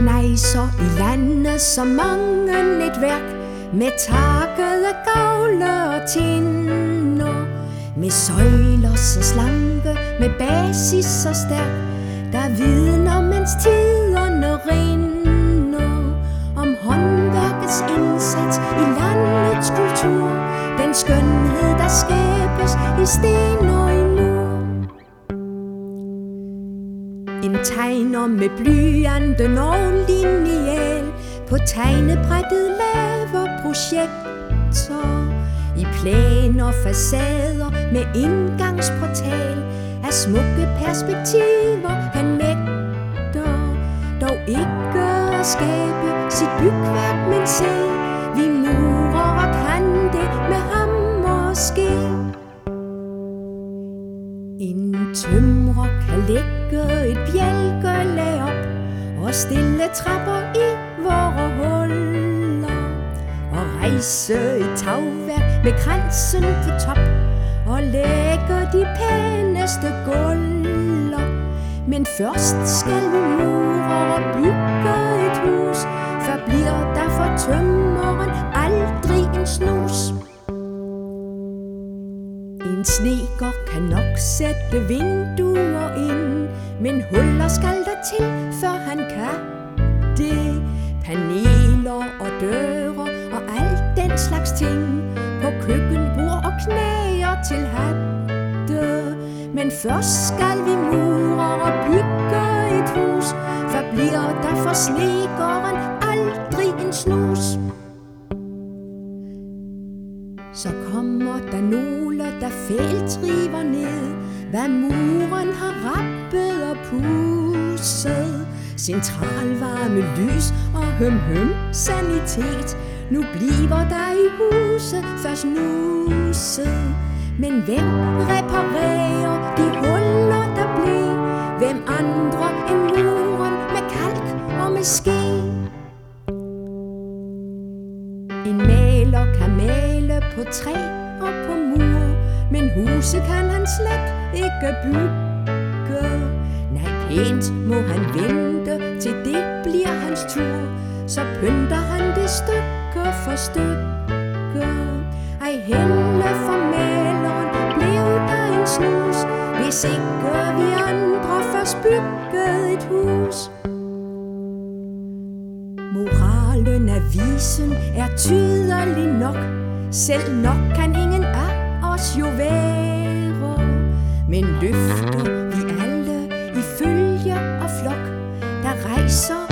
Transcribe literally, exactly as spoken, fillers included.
knejser i landet som mangen et værk, med takkede gavle og tinder, med søjler så slanke, med basis så stærk, der vidner, mens tiderne rinder, om håndværkets indsats i landets kultur, den skønhed, der skabes i sten og i mur. En tegner med blyanten og lineal, på tegnebrættet laver projekter, i planer og facader med indgangsportal, af smukke perspektiver han mægter, dog ikke at skabe sit bygværk, men se, vi murer og kan det med hammer og ske. En tømrer kan lægge et bjælkelag op og stille trapper i vore huller, og rejse et tagværk med kransen på top og lægge de pæneste gulver. Men først skal vi mure og bygge et hus, før bliver der for tømmeren aldrig en snus. En snedker kan nok sætte vinduer ind, men huller skal der til, før han kan det. Paneler og døre og alt den slags ting, på køkkenbord og knæer til hatte. Men først skal vi mure og bygge et hus, før bliver der for snedkeren aldrig en snus. Så kommer der nogle, der fælt river ned, hvad muren har rappet og pusset. Centralvarme, lys og høm-høm sanitet. Nu bliver der i huset først nuset. Men hvem reparerer de huller, der blev? Hvem andre end muren med kalk og med ske? En maler kan male på træ og på mur, men huset kan han slet ikke bygge. Nej, pænt må han vente, til det bliver hans tur, så pynter han det stykke for stykke. Ej, helle for maleren blev der en snus, hvis ikke vi andre først byggede et hus. Moralen af visen er tydelig nok, selv nok kan ingen af os jo være, men løfter vi alle i følge og flok, der rejser